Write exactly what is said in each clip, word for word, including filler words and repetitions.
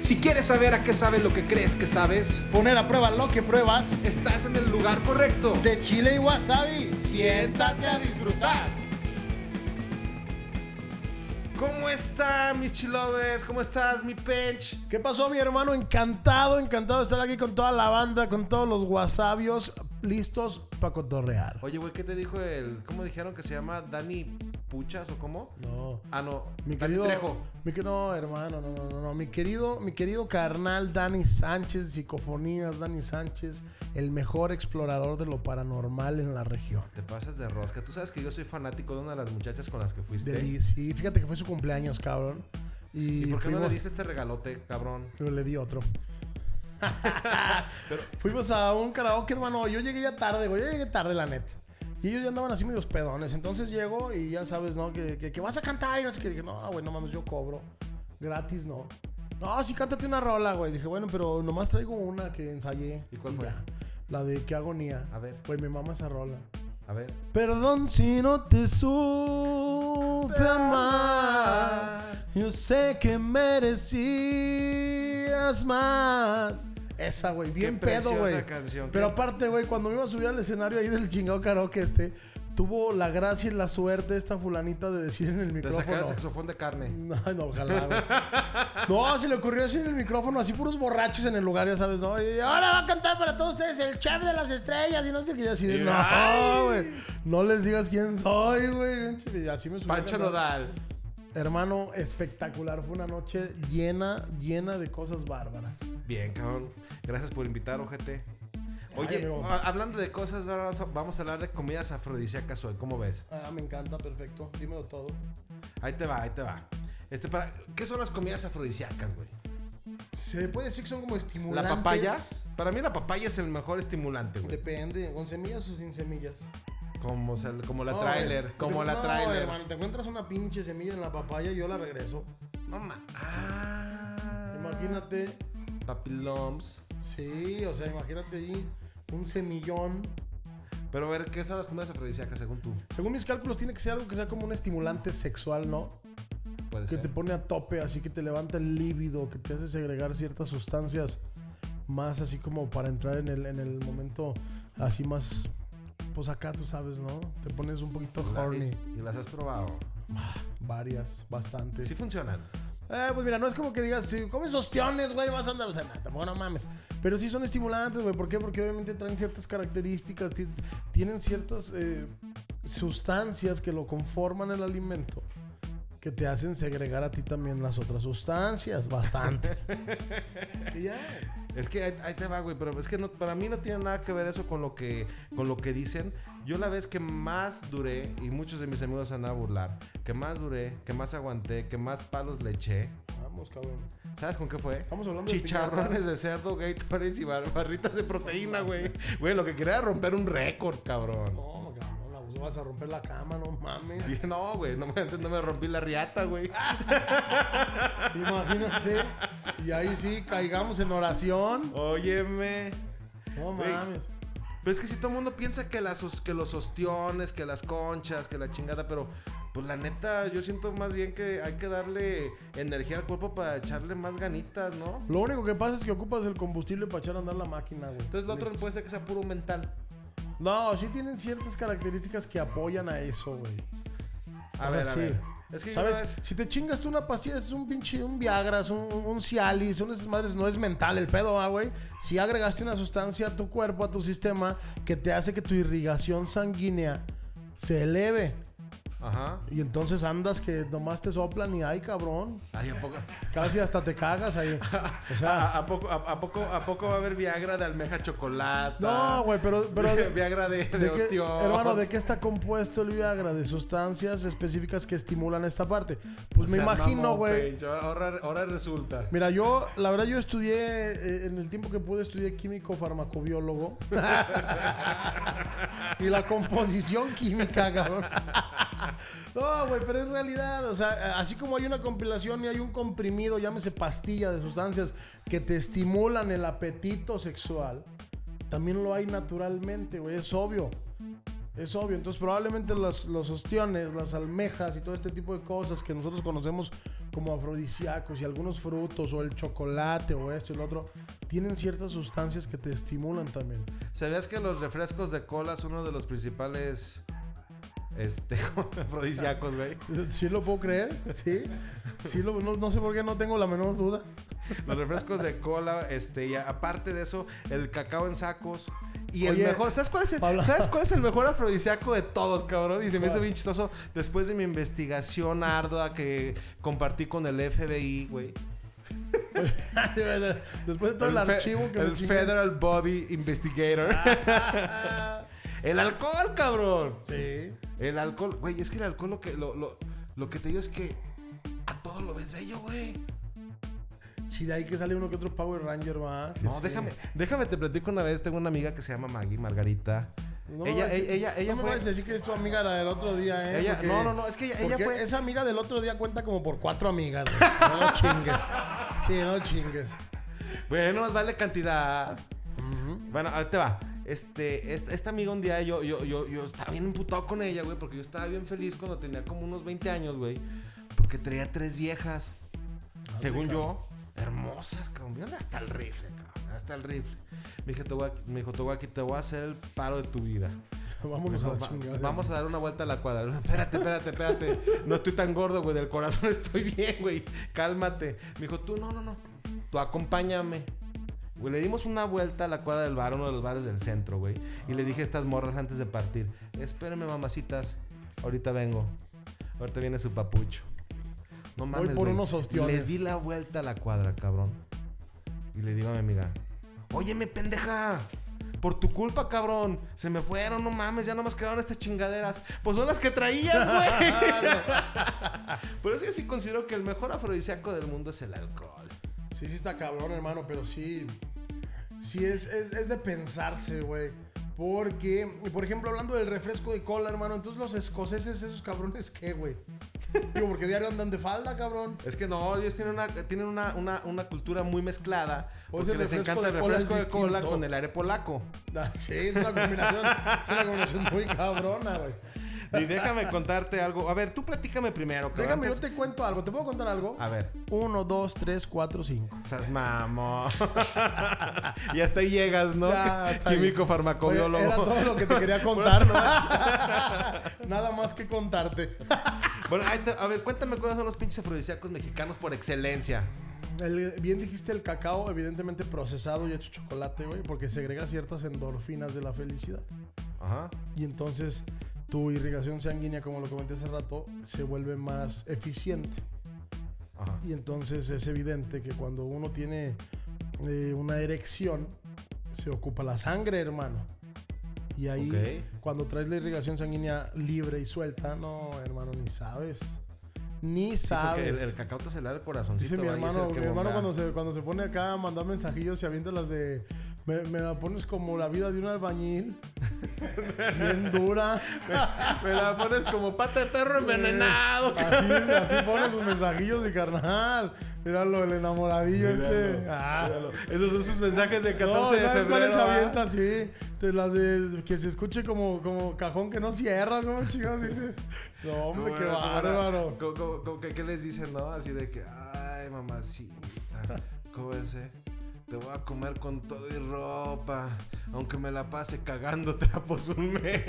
Si quieres saber a qué sabes lo que crees que sabes, poner a prueba lo que pruebas, estás en el lugar correcto. de chile y wasabi, siéntate a disfrutar. ¿Cómo están mis chilovers? ¿Cómo estás, mi Pench? ¿Qué pasó, mi hermano? Encantado, encantado de estar aquí con toda la banda, con todos los wasabios listos para cotorrear. Oye, güey, ¿qué te dijo el... ¿Cómo dijeron que se llama? ¿Dani Puchas o cómo? No. Ah, no. Mi Dani querido, Trejo. mi, no, hermano, no, no, no, no. Mi querido, mi querido carnal Dani Sánchez, Psicofonías, Dani Sánchez, el mejor explorador de lo paranormal en la región. Te pasas de rosca. Tú sabes que yo soy fanático de una de las muchachas con las que fuiste. Deli- sí, fíjate que fue su cumpleaños, cabrón. Y, ¿Y por qué no fuimos- le diste este regalote, cabrón? Pero le di otro. Pero, Fuimos a un karaoke, hermano. Yo llegué ya tarde, güey. Yo llegué tarde, la neta. Y ellos ya andaban así medios pedones. Entonces llego y ya sabes, ¿no? Que, que, que vas a cantar y no sé qué. Dije, no, güey, no mames, yo cobro. Gratis, no. No, sí, cántate una rola, güey. Dije, bueno, pero nomás traigo una que ensayé. ¿Y cuál fue? ya. La de Qué agonía. A ver. Güey, me mama esa rola. a ver. Perdón si no te supe amar. Yo sé que merecías más. Esa, güey, bien Qué pedo, güey. preciosa canción. Pero Qué- aparte, güey, cuando me iba a subir al escenario ahí del chingado karaoke este, tuvo la gracia y la suerte esta fulanita de decir en el De sacar micrófono. el saxofón de carne. No, no, ojalá, güey. No, se le ocurrió decir en el micrófono, así puros borrachos en el lugar, ya sabes, ¿no? Y ahora va a cantar para todos ustedes el chef de las estrellas y no sé qué. Y así de, no, güey. No les digas quién soy, güey. Y así me subí. a Pancho cantar. Nodal. Hermano, espectacular. Fue una noche llena, llena de cosas bárbaras. Bien, cabrón. Gracias por invitar, ojete. Oye, Ay, amigo. a- hablando de cosas, ahora vamos a- vamos a hablar de comidas afrodisíacas hoy. ¿Cómo ves? Ah, me encanta, perfecto. Dímelo todo. Ahí te va, ahí te va. Este, para, ¿qué son las comidas afrodisíacas, güey? Se puede decir que son como ¿La estimulantes. papaya? Para mí la papaya es el mejor estimulante, güey. Depende, con semillas o sin semillas. Como, se- como la No, trailer, güey. como Te- la no, trailer. hermano, te encuentras una pinche semilla en la papaya y yo la regreso. No ma- Ah. Imagínate. Papiloms. Sí, o sea, imagínate ahí un semillón. Pero a ver, ¿qué son las comidas afrodisíacas según tú? Según mis cálculos, tiene que ser algo que sea como un estimulante sexual, ¿no? Puede Que ser. te pone a tope, así que te levanta el líbido, que te hace segregar ciertas sustancias más así como para entrar en el, en el momento así más, pues acá tú sabes, ¿no? Te pones un poquito La- horny. y, y las has probado. Varias, bastantes. Sí funcionan. Eh, pues mira, no es como que digas, si comes ostiones, güey, vas a andar, o sea, nada, tampoco no mames. Pero sí son estimulantes, güey. ¿Por qué? Porque obviamente traen ciertas características, ti- tienen ciertas eh, sustancias que lo conforman el alimento, que te hacen segregar a ti también las otras sustancias, bastante. Y ya. Es que ahí, ahí te va, güey, pero es que no, para mí no tiene nada que ver eso con lo que con lo que dicen. Yo la vez que más duré, y muchos de mis amigos se van a burlar, que más duré, que más aguanté, que más palos le eché, Vamos, cabrón. ¿sabes con qué fue? Estamos hablando de Chicharrones piñatas. de cerdo, Gatorades y bar- barritas de proteína, güey. Güey, lo que quería era romper un récord, cabrón. No, cabrón, abuso, vas a romper la cama, no mames. Dije, no, güey, no, me- antes no me rompí la riata, güey. Imagínate. Y ahí sí, caigamos en oración. Óyeme. No Güey. mames. Pero es que si todo el mundo piensa que, las, os- que los ostiones, que las conchas, que la chingada, pero pues la neta, yo siento más bien que hay que darle energía al cuerpo para echarle más ganitas, ¿no? Lo único que pasa es que ocupas el combustible para echar a andar la máquina, güey. Entonces lo otro Listo. puede ser que sea puro mental. No, sí tienen ciertas características que apoyan a eso, güey. A O ver, sea, a sí. ver. Es que yo ¿Sabes? una vez- Si te chingas tú una pastilla, es un pinche, un Viagra, es un, un Cialis, son esas madres, no es mental el pedo, ah, güey. Si agregaste una sustancia a tu cuerpo, a tu sistema, que te hace que tu irrigación sanguínea se eleve. Ajá. Y entonces andas que nomás te soplan y ay, cabrón. Ay, ¿a poco, Casi hasta te cagas ahí. O sea, a, a poco, a, a poco, ¿a poco va a haber Viagra de almeja chocolate? no, güey, pero... pero Viagra de, de, ¿De qué, ostión. hermano, ¿de qué está compuesto el Viagra? De sustancias específicas que estimulan esta parte. Pues me Seas imagino, mamón, güey. Pencho, Ahora, ahora resulta. Mira, yo, la verdad, yo estudié, eh, en el tiempo que pude, estudié químico farmacobiólogo. Y la composición química, cabrón. No, güey, pero en realidad, o sea, así como hay una compilación y hay un comprimido, llámese pastilla de sustancias que te estimulan el apetito sexual, también lo hay naturalmente, güey, es obvio. Es obvio, entonces probablemente los, los ostiones, las almejas y todo este tipo de cosas que nosotros conocemos como afrodisíacos y algunos frutos o el chocolate o esto y lo otro, tienen ciertas sustancias que te estimulan también. ¿Sabías que los refrescos de cola son uno de los principales este afrodisíacos, güey? ¿Sí lo puedo creer? Sí. Sí lo, no, no sé por qué no tengo la menor duda. Los refrescos de cola, este, y aparte de eso, el cacao en sacos. Y Oye, el mejor, ¿sabes cuál es el, Pablo. ¿sabes cuál es el mejor afrodisíaco de todos, cabrón? Y se me hizo ¿Cuál? bien chistoso después de mi investigación ardua que compartí con el F B I, güey. Después de todo el, fe- archivo que el me chingué. Federal Body Investigator. El alcohol, cabrón. Sí. El alcohol, güey, es que el alcohol lo que, lo, lo, lo que te digo es que a todo lo ves bello, güey. Sí, de ahí que sale uno que otro Power Ranger, va. que No, sí. déjame, déjame te platico una vez. Tengo una amiga que se llama Maggie, Margarita. No ella, me vayas a- ella, ella no me fue. vayas a decir que es tu amiga la del otro día, ¿eh? Ella- Porque- no, no, no, es que ella, ella porque fue. esa amiga del otro día cuenta como por cuatro amigas, güey. No chingues. Sí, no chingues. Bueno, más vale cantidad. Bueno, ahí te va. Este, esta, esta amiga un día yo, yo, yo, yo estaba bien emputado con ella, güey, porque yo estaba bien feliz cuando tenía como unos veinte años, güey. Porque traía tres viejas. Según yo, hermosas, cabrón. ¿Dónde está el rifle, cabrón? Hasta el rifle. Me dijo, te voy a, me dijo, te voy a, te voy a hacer el paro de tu vida. Vámonos a Dijo, la "Va- chingada. vamos a dar una vuelta a la cuadra. Espérate, espérate, espérate. No estoy tan gordo, güey. Del corazón estoy bien, güey. Cálmate. Me dijo, tú, no, no, no. Tú acompáñame. Güey, le dimos una vuelta a la cuadra del bar, uno de los bares del centro, güey. Y le dije a estas morras antes de partir: espérenme, mamacitas. Ahorita vengo. Ahorita viene su papucho. No mames, por güey. unos ostiones. Le di la vuelta a la cuadra, cabrón. Y le digo a mi amiga: óyeme, pendeja. Por tu culpa, cabrón. Se me fueron, no mames. Ya no me quedaron estas chingaderas. Pues son las que traías, güey. Por eso yo sí considero que el mejor afrodisíaco del mundo es el alcohol. Sí, sí está cabrón, hermano, pero sí... Sí es, es, es de pensarse, güey. Porque, por ejemplo, hablando del refresco de cola, hermano, entonces los escoceses, esos cabrones, ¿qué, güey? Digo, porque diario andan de falda, cabrón. Es que no, ellos tienen una, tienen una, una, una cultura muy mezclada. Pues Porque el les refresco encanta el de cola refresco es de cola distinto. con el aire polaco. Ah, sí, es una combinación, es una combinación muy cabrona, güey. Y déjame contarte algo. A ver, tú platícame primero, cabrón. Déjame, yo Antes- te cuento algo. ¿Te puedo contar algo? A ver. Uno, dos, tres, cuatro, cinco. Sas mamo. Y hasta ahí llegas, ¿no? Ya, está Químico bien. farmacobiólogo. Oye, era todo lo que te quería contar, ¿no? Nada más que contarte. Bueno, ahí te- a ver, cuéntame cuáles son los pinches afrodisíacos mexicanos por excelencia. El- bien dijiste el cacao, evidentemente procesado y hecho chocolate, güey, porque segrega ciertas endorfinas de la felicidad. Ajá. Y entonces tu irrigación sanguínea, como lo comenté hace rato, se vuelve más eficiente. Ajá. Y entonces es evidente que cuando uno tiene eh, una erección, se ocupa la sangre, hermano. Y ahí, Ok. cuando traes la irrigación sanguínea libre y suelta, no, hermano, ni sabes. Ni Sí, porque sabes. el, el cacao te acelera el corazoncito. Dice mi va, y es hermano, el que mi hermano bombea. cuando se, cuando se pone acá a mandar mensajillos se avienta las de... Me, me la pones como la vida de un albañil. Bien dura. Me la pones como pata de perro envenenado. Así, así pone sus mensajillos de carnal. Míralo, el enamoradillo este. Míralo, Ah. míralo. Esos son sus mensajes de No, catorce de ¿sabes cuáles febrero. ¿ah? avienta? Sí. De las de que se escuche como, como cajón que no cierra. ¿Cómo chingados dices? No, hombre, ¿Cómo qué era? ¿Cómo era? bárbaro. ¿Cómo- cómo- cómo que- ¿Qué les dicen, no? Así de que, ay, mamacita, ¿cómo es, eh? Te voy a comer con todo y ropa, aunque me la pase cagando trapos un mes.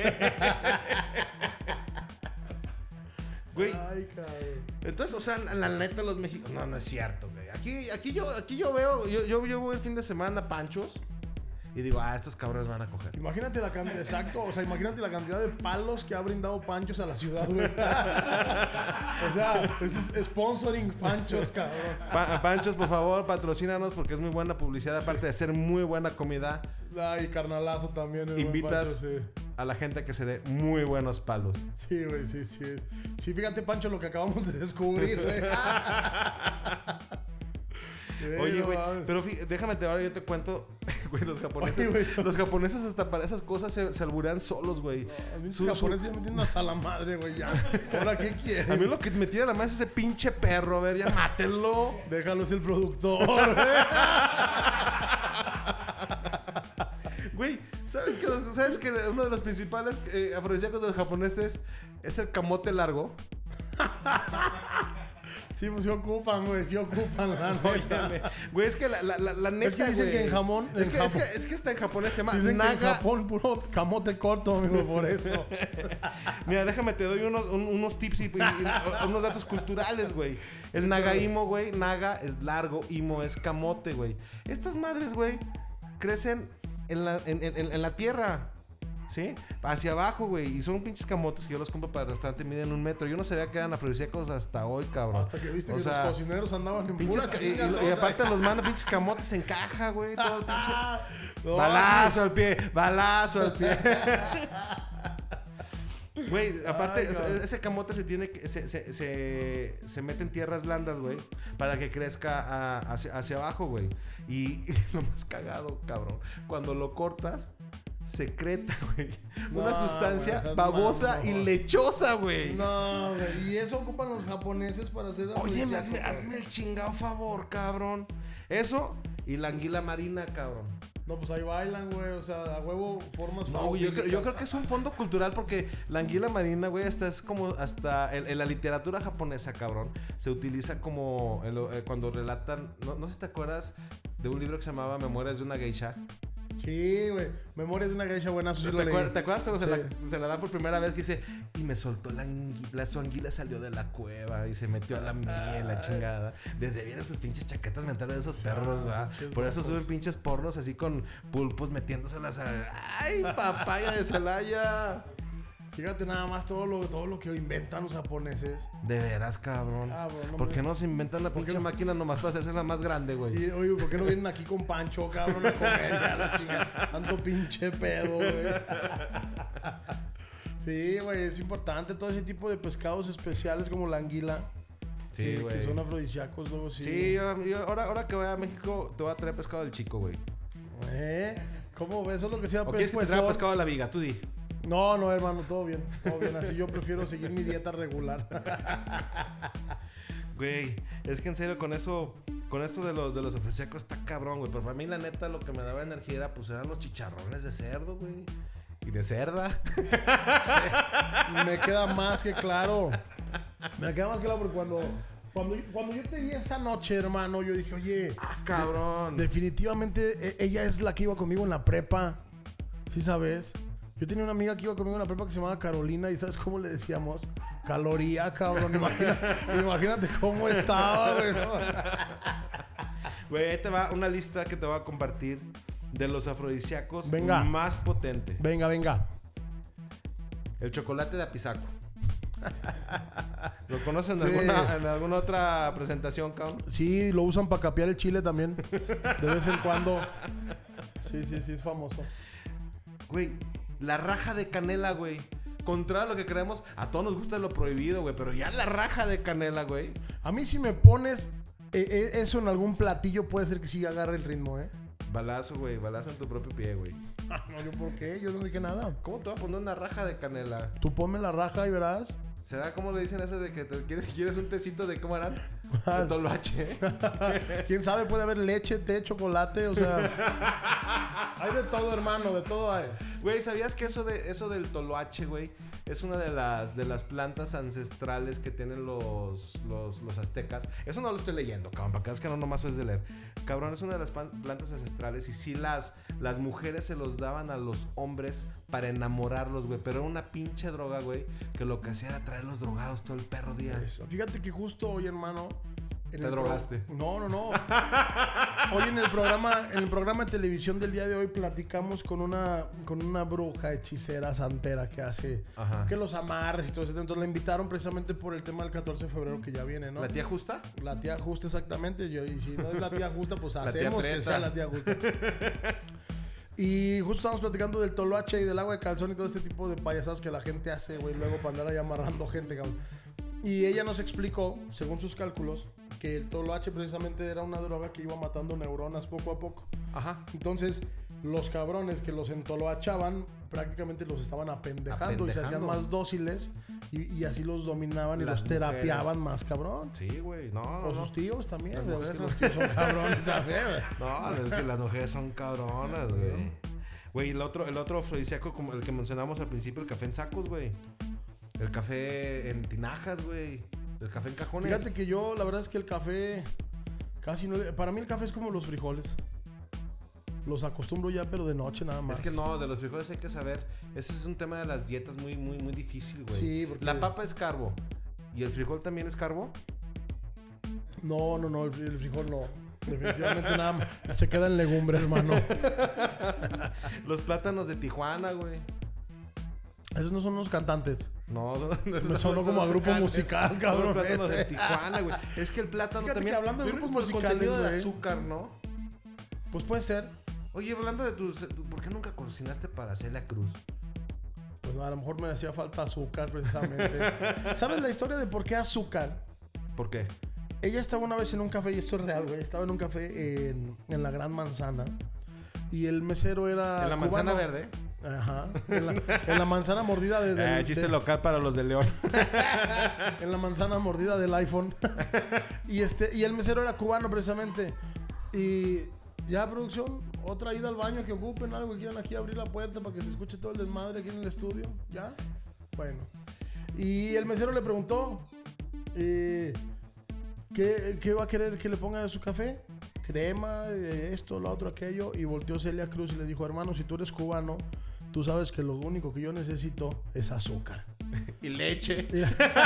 Güey, Ay, cabrón. entonces, o sea, la, la neta los mexicanos... No, no es cierto, güey. Aquí, aquí, yo, aquí yo veo, yo, yo, yo voy el fin de semana a Panchos y digo, ah, estos cabrones van a coger. Imagínate la cantidad, exacto, o sea, imagínate la cantidad de palos que ha brindado Panchos a la ciudad, güey. O sea, es sponsoring Panchos, cabrón. Pa- Panchos, por favor, patrocínanos porque es muy buena publicidad, aparte de ser muy buena comida. Ay, carnalazo también. el buen Invitas Pancho, a la gente a que se dé muy buenos palos. sí. Sí, güey, sí, sí. es- Sí, fíjate, Pancho, lo que acabamos de descubrir, güey. Oye, no güey, mames. pero fí- déjame te ahora yo te cuento, güey, los japoneses, Oye, güey. los japoneses hasta para esas cosas se, se alburean solos, güey. A mí Su- los su- japoneses ya me tienen hasta la madre, güey, ya. ¿Ahora qué quieren? A mí lo que me tira la más es ese pinche perro, a ver, ya mátenlo. Déjalo, es el productor, güey. Güey, ¿sabes que, los- ¿sabes que uno de los principales eh, afrodisíacos de los japoneses es el camote largo? Sí, pues sí ocupan, güey. Sí ocupan, la neta. Óyeme. Güey, es que la, la, la, la neta, Es que dicen güey, que en jamón- Es, en que, es, Japón- que, es que hasta en japonés se llama Dicen que en naga. Japón puro camote corto, amigo, por eso. Mira, déjame, te doy unos, un- unos tips y, y- y unos datos culturales, güey. El nagaimo, güey. Naga es largo, imo es camote, güey. Estas madres, güey, crecen en la, en, en, en la tierra. ¿Sí? Hacia abajo, güey. Y son pinches camotes que yo los compro para el restaurante, miden un metro. Yo no sabía que eran afrodisíacos hasta hoy, cabrón. Hasta que viste O que sea, los cocineros andaban en pinches pura ca- y, chinga, y- ¿no? y O sea, aparte los mandan pinches camotes en caja, güey. Todo el pinche... no, Balazo sí. al pie, balazo al pie. Güey, aparte, Ay, o sea, God. ese camote se tiene que. Se, se, se, se mete en tierras blandas, güey. Para que crezca a- hacia, hacia abajo, güey. Y, y lo más cagado, cabrón. Cuando lo cortas, secreta, güey. Una No, sustancia güey, esas babosa manos, y no. lechosa, güey. No, güey. Y eso ocupan los japoneses para hacer... Oye, afrodisíaco, hazme, güey. hazme el chingado favor, cabrón. Eso y la anguila marina, cabrón. No, pues ahí bailan, güey. O sea, a huevo formas No, güey, yo, creo- yo zoofílicas. creo que es un fondo cultural porque la anguila marina, güey, hasta es como, hasta en, en la literatura japonesa, cabrón, se utiliza como en lo- eh, cuando relatan, no, no sé si te acuerdas de un libro que se llamaba Memorias de una geisha. Sí, güey. Memorias de una geisha buena, eso sí ¿Te, lo leí. acuer- te acuerdas cuando se, Sí. la, se la dan por primera vez que dice, y me soltó la anguila, su anguila salió de la cueva y se metió a la miel, la chingada? Desde ahí vienen sus pinches chaquetas mentales de esos perros, ¿verdad? pinches Por eso locos. suben pinches pornos así con pulpos metiéndoselas a... ¡Ay, papaya de Celaya! Fíjate nada más todo lo, todo lo que inventan los japoneses. De veras, cabrón. Ah, bueno, no ¿Por me- qué no se inventan la ¿Por qué pinche no? máquina nomás para hacerse la más grande, güey? Y, oye, ¿por qué no vienen aquí con Pancho, cabrón, a comer ya la chingada? Tanto pinche pedo, güey. Sí, güey, es importante todo ese tipo de pescados especiales como la anguila. Sí, que- güey. Que son afrodisíacos, luego sí. Sí, yo- yo- ahora, ahora que vaya a México te voy a traer pescado del chico, güey. ¿Eh? ¿Cómo ves? Eso es lo que sea ¿O quieres que te traiga pescado de la viga? Tú di. No, no, hermano, todo bien. Todo bien. Así yo prefiero seguir mi dieta regular. Güey, es que en serio con eso, con esto de los, de los afrodisíacos está cabrón, güey. Pero para mí la neta lo que me daba energía era pues eran los chicharrones de cerdo, güey. Y de cerda. Me queda más que claro. Me queda más que claro porque cuando, cuando, cuando yo te vi esa noche, hermano, yo dije, oye, Ah, cabrón. definitivamente e- ella es la que iba conmigo en la prepa. ¿Sí sabes? Yo tenía una amiga que iba conmigo en la prepa que se llamaba Carolina y ¿sabes cómo le decíamos? Caloría, cabrón. Imagina- imagínate cómo estaba, güey. ¿no? Güey, ahí te va una lista que te voy a compartir de los afrodisíacos Venga. más potente. Venga, venga. El chocolate de apisaco. ¿Lo conocen en, Sí. alguna, en alguna otra presentación, cabrón? Sí, lo usan para capear el chile también. De vez en cuando. Sí, sí, sí, es famoso. Güey, la raja de canela, güey. Contrario a lo que creemos, a todos nos gusta lo prohibido, güey. Pero ya la raja de canela, güey. A mí si me pones eh, eh, eso en algún platillo puede ser que sí agarre el ritmo, ¿eh? Balazo, güey. Balazo en tu propio pie, güey. No, ¿yo por qué? Yo no dije nada. ¿Cómo te va a poner una raja de canela? Tú ponme la raja y verás. ¿Se da como le dicen eso de que te quieres, quieres un tecito de cómo eran? ¿Cuál? De toloache. ¿Quién sabe? Puede haber leche, té, chocolate, o sea... Hay de todo, hermano, de todo hay. Güey, ¿sabías que eso de eso del toloache, güey, es una de las de las plantas ancestrales que tienen los, los, los aztecas? Eso no lo estoy leyendo, cabrón, para que veas que no nomás es de leer. Cabrón, es una de las pan- plantas ancestrales y sí las, las mujeres se los daban a los hombres para enamorarlos, güey. Pero era una pinche droga, güey, que lo que hacía era traer los drogados todo el perro día. Eso. Fíjate que justo hoy, hermano... en Te el pro- drogaste. No, no, no. Hoy en el programa, en el programa de televisión del día de hoy platicamos con una, con una bruja hechicera santera que hace Ajá. que los amarres y todo eso. Entonces la invitaron precisamente por el tema del catorce de febrero que ya viene, ¿no? ¿La tía justa? La tía justa, exactamente. Yo, y si no es la tía justa, pues tía hacemos que preta. sea la tía justa. Y justo estábamos platicando del toloache y del agua de calzón y todo este tipo de payasadas que la gente hace, güey, luego para andar ahí amarrando gente, cabrón. Y ella nos explicó, según sus cálculos, que el toloache precisamente era una droga que iba matando neuronas poco a poco. Ajá. Entonces, los cabrones que los entoloachaban prácticamente los estaban apendejando, y se hacían Apendejando. más dóciles y, y así los dominaban y Las los terapiaban mujeres. más cabrón. Sí, güey. No, no, O no. sus tíos también, Las güey, mujeres es que los son- tíos son cabrones también, güey. No, es que las mujeres son cabronas, güey. Güey, el otro, el otro afrodisíaco, como el que mencionamos al principio, el café en sacos, güey. El café en tinajas, güey. El café en cajones. Fíjate que yo, la verdad es que el café casi no... Para mí el café es como los frijoles. Los acostumbro ya, pero de noche nada más. Es que no, de los frijoles hay que saber. Ese es un tema de las dietas muy, muy, muy difícil, güey. Sí, porque... La papa es carbo. ¿Y el frijol también es carbo? No, no, no, el, fri- el frijol no. Definitivamente nada más. Se queda en legumbre, hermano. Los plátanos de Tijuana, güey. Esos no son unos cantantes. No, son, Me esos sonó son como a los grupo locales. musical, Son cabrón. Los plátanos de ese. Tijuana, güey. Es que el plátano Fíjate también... que hablando de Pero grupos el musicales, contenido de güey. azúcar, ¿no? Pues puede ser. Oye, hablando de tus... ¿Por qué nunca cocinaste para Celia Cruz? Pues a lo mejor me hacía falta azúcar, precisamente. ¿Sabes la historia de por qué azúcar? ¿Por qué? Ella estaba una vez en un café, y esto es real, güey. Estaba en un café en, en la Gran Manzana. Y el mesero era. ¿En la cubano. manzana verde? Ajá. En la, en la manzana mordida de, del- Eh, chiste de- local para los de León. en la manzana mordida del iPhone. y este y el mesero era cubano, precisamente. Y ya, producción, otra ida al baño que ocupen algo, que quieran aquí abrir la puerta para que se escuche todo el desmadre aquí en el estudio. ¿Ya? Bueno. Y el mesero le preguntó, eh, ¿qué, ¿qué va a querer que le ponga a su café? Crema, eh, esto, lo otro, aquello. Y volteó Celia Cruz y le dijo, hermano, si tú eres cubano, tú sabes que lo único que yo necesito es azúcar. Y leche. Eh,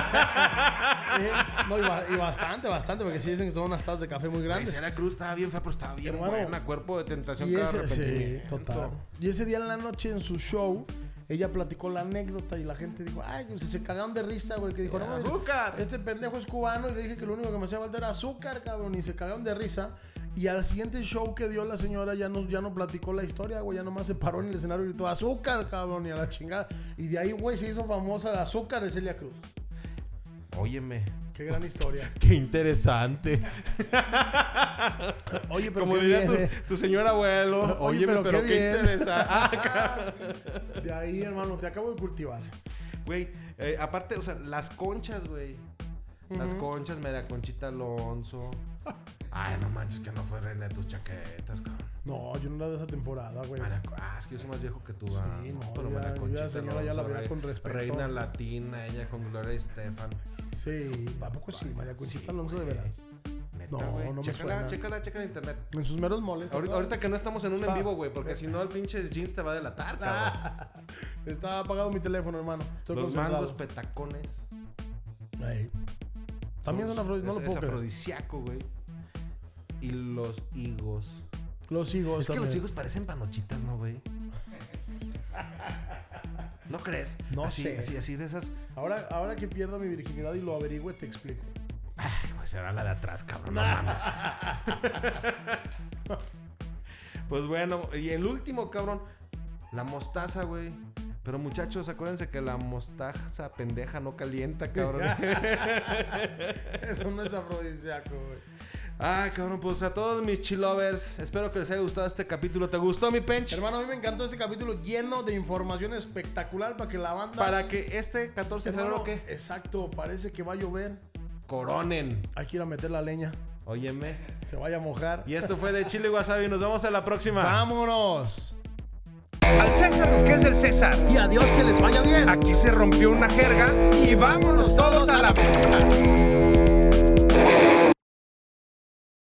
no, y, ba- y bastante, bastante, porque sí dicen que son unas tazas de café muy Güey, grandes. Celia Cruz estaba bien fea, pero estaba bien Hermano, buena. Cuerpo de tentación Y cada ese, sí, arrepentimiento. total. Y ese día en la noche en su show, ella platicó la anécdota y la gente dijo, ay, que se, se cagaron de risa, güey. Que dijo, no, mames, ¡Azúcar! este pendejo es cubano y le dije que lo único que me hacía falta era azúcar, cabrón. Y se cagaron de risa. Y al siguiente show que dio la señora ya no, ya no platicó la historia, güey. Ya nomás se paró en el escenario y gritó, azúcar, cabrón, y a la chingada. Y de ahí, güey, se hizo famosa el azúcar de Celia Cruz. Óyeme. Qué gran historia. Qué interesante. Oye, pero Como qué diría bien, tu, eh. tu señor abuelo. Oye, Óyeme, pero pero, qué qué, bien. interesante. Ah, cabrón. De ahí, hermano, te acabo de cultivar. Güey, eh, aparte, o sea, las conchas, güey. Las conchas, María Conchita Alonso. Ay, no manches, que no fue reina de tus chaquetas, cabrón. No, yo no era de esa temporada, güey. María Co- ah, es que yo soy más viejo que tú, ah, Sí, no, pero ya- María yo Conchita la señora ya la Alonso, veía rey- con respeto. Reina latina, ella con Gloria Estefan. Sí, ¿a poco sí? María Conchita Sí, Alonso, de güey. veras. Neta, No, güey. no me Chécala, suena. chécala, chécala en internet. En sus meros moles. Ahorita, ¿no? ahorita que no estamos en un Está- en vivo, güey, porque si no el pinche jeans te va a delatar, cabrón. Está apagado mi teléfono, hermano. Estoy Los concentrado. mangos petacones. Ey. También es, una afro- no es, lo es puedo creer. afrodisíaco, güey. Y los higos. Los higos Es que los también. higos parecen panochitas, ¿no, güey? ¿No crees? No así, sé. Así, así de esas. Ahora, ahora que pierda mi virginidad y lo averigüe, te explico. Ay, pues será la de atrás, cabrón. No mames. Pues bueno, y el último, cabrón. La mostaza, güey. Pero muchachos, acuérdense que la mostaza pendeja no calienta, cabrón. Eso no es afrodisíaco, güey. Ah, cabrón, pues a todos mis chilovers, espero que les haya gustado este capítulo. ¿Te gustó, mi pench? Hermano, a mí me encantó este capítulo lleno de información espectacular para que la banda... Para que este catorce de Hermano, febrero, ¿qué? exacto, parece que va a llover. Coronen. Hay que ir a meter la leña. Óyeme. Se vaya a mojar. Y esto fue de Chile y Wasabi. Nos vemos en la próxima. ¡Vámonos! Al César lo que es del César. Y adiós, que les vaya bien. Aquí se rompió una jerga y vámonos todos a la...